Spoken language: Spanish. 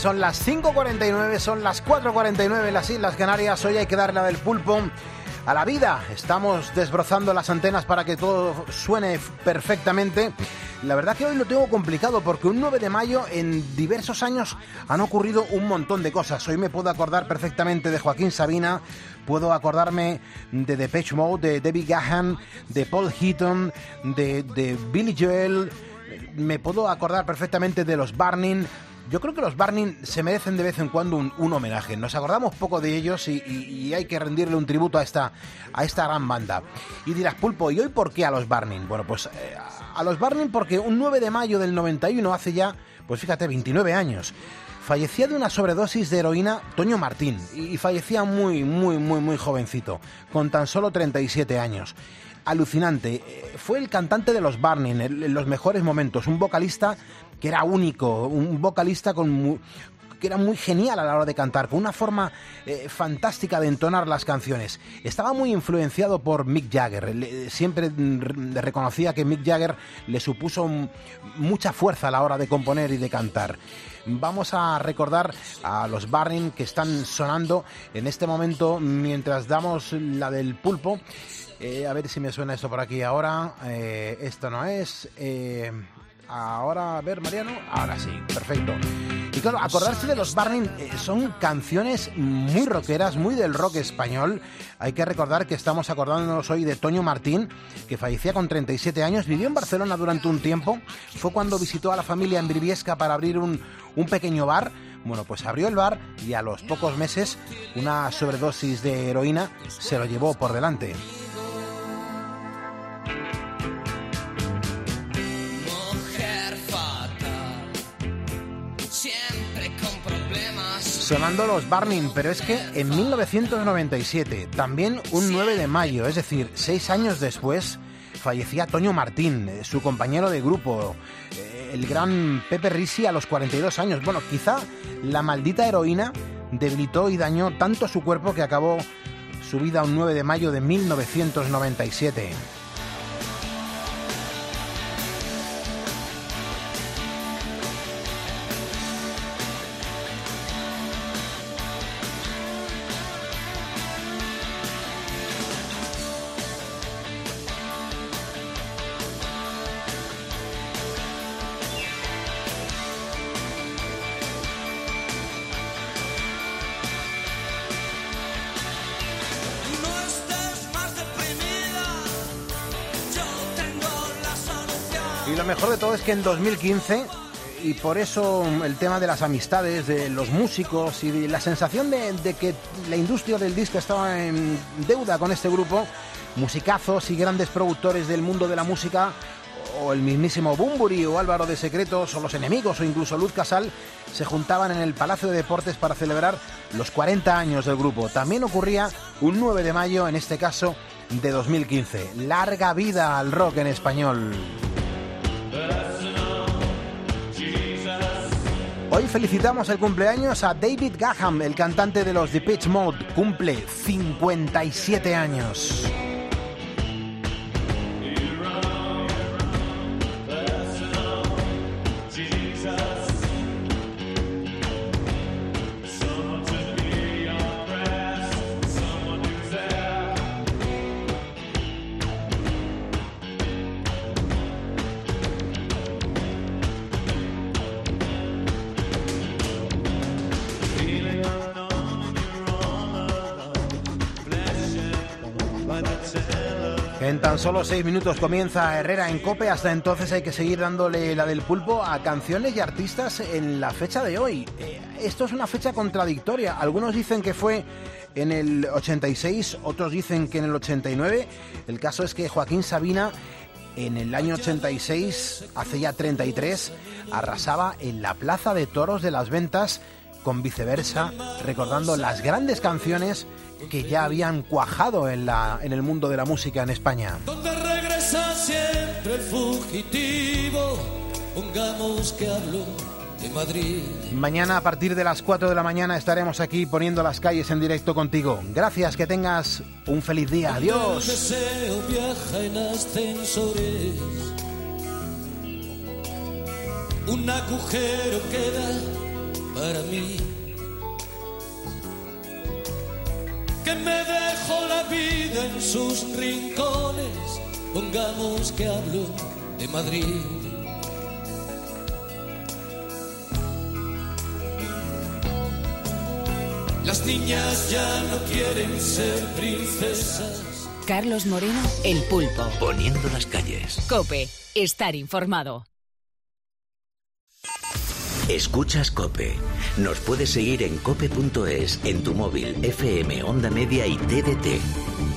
Son las 5:49, son las 4:49 en las Islas Canarias. Hoy hay que darle la del pulpo a la vida. Estamos desbrozando las antenas para que todo suene perfectamente. La verdad que hoy lo tengo complicado porque un 9 de mayo en diversos años han ocurrido un montón de cosas. Hoy me puedo acordar perfectamente de Joaquín Sabina, puedo acordarme de Depeche Mode, de David Gahan, de Paul Heaton, de Billy Joel. Me puedo acordar perfectamente de los Burning. Yo creo que los Burning se merecen de vez en cuando un homenaje. Nos acordamos poco de ellos y hay que rendirle un tributo a esta gran banda. Y dirás, Pulpo, ¿y hoy por qué a los Burning? Bueno, pues a los Burning porque un 9 de mayo del 91, hace ya, pues fíjate, 29 años, fallecía de una sobredosis de heroína Toño Martín. Y fallecía muy jovencito, con tan solo 37 años. Alucinante. Fue el cantante de los Burning en los mejores momentos, un vocalista que era único, un vocalista que era muy genial a la hora de cantar, con una forma fantástica de entonar las canciones. Estaba muy influenciado por Mick Jagger. Siempre reconocía que Mick Jagger le supuso mucha fuerza a la hora de componer y de cantar. Vamos a recordar a los Burning que están sonando en este momento mientras damos la del pulpo. A ver si me suena esto por aquí ahora. Esto no es... Ahora, a ver, Mariano. Ahora sí, perfecto. Y claro, acordarse de los Burning son canciones muy rockeras, muy del rock español. Hay que recordar que estamos acordándonos hoy de Toño Martín, que fallecía con 37 años, vivió en Barcelona durante un tiempo. Fue cuando visitó a la familia en Briviesca para abrir un pequeño bar. Bueno, pues abrió el bar y a los pocos meses una sobredosis de heroína se lo llevó por delante. Sonando los Burning, pero es que en 1997, también un 9 de mayo, es decir, 6 años después, fallecía Toño Martín, su compañero de grupo, el gran Pepe Risi a los 42 años. Bueno, quizá la maldita heroína debilitó y dañó tanto su cuerpo que acabó su vida un 9 de mayo de 1997. Y lo mejor de todo es que en 2015, y por eso el tema de las amistades, de los músicos y de la sensación de que la industria del disco estaba en deuda con este grupo, musicazos y grandes productores del mundo de la música, o el mismísimo Bunbury o Álvaro de Secretos, o Los Enemigos, o incluso Luz Casal, se juntaban en el Palacio de Deportes para celebrar los 40 años del grupo. También ocurría un 9 de mayo, en este caso de 2015. Larga vida al rock en español. Hoy felicitamos el cumpleaños a David Gahan, el cantante de los Depeche Mode. Cumple 57 años. En tan solo 6 minutos comienza Herrera en COPE. Hasta entonces hay que seguir dándole la del pulpo a canciones y artistas en la fecha de hoy. Esto es una fecha contradictoria. Algunos dicen que fue en el 86, otros dicen que en el 89. El caso es que Joaquín Sabina en el año 86, hace ya 33, arrasaba en la Plaza de Toros de las Ventas con Viceversa, recordando las grandes canciones que ya habían cuajado en el mundo de la música en España. Donde regresa siempre el fugitivo, pongamos que hablo de Madrid. Mañana a partir de las 4 de la mañana estaremos aquí poniendo las calles en directo contigo. Gracias, que tengas un feliz día. Adiós. El deseo viaja en ascensores, un agujero queda para mí. Que me dejo la vida en sus rincones, pongamos que hablo de Madrid. Las niñas ya no quieren ser princesas. Carlos Moreno, El Pulpo. Poniendo las calles. COPE, estar informado. Escuchas COPE. Nos puedes seguir en cope.es, en tu móvil, FM, Onda Media y TDT.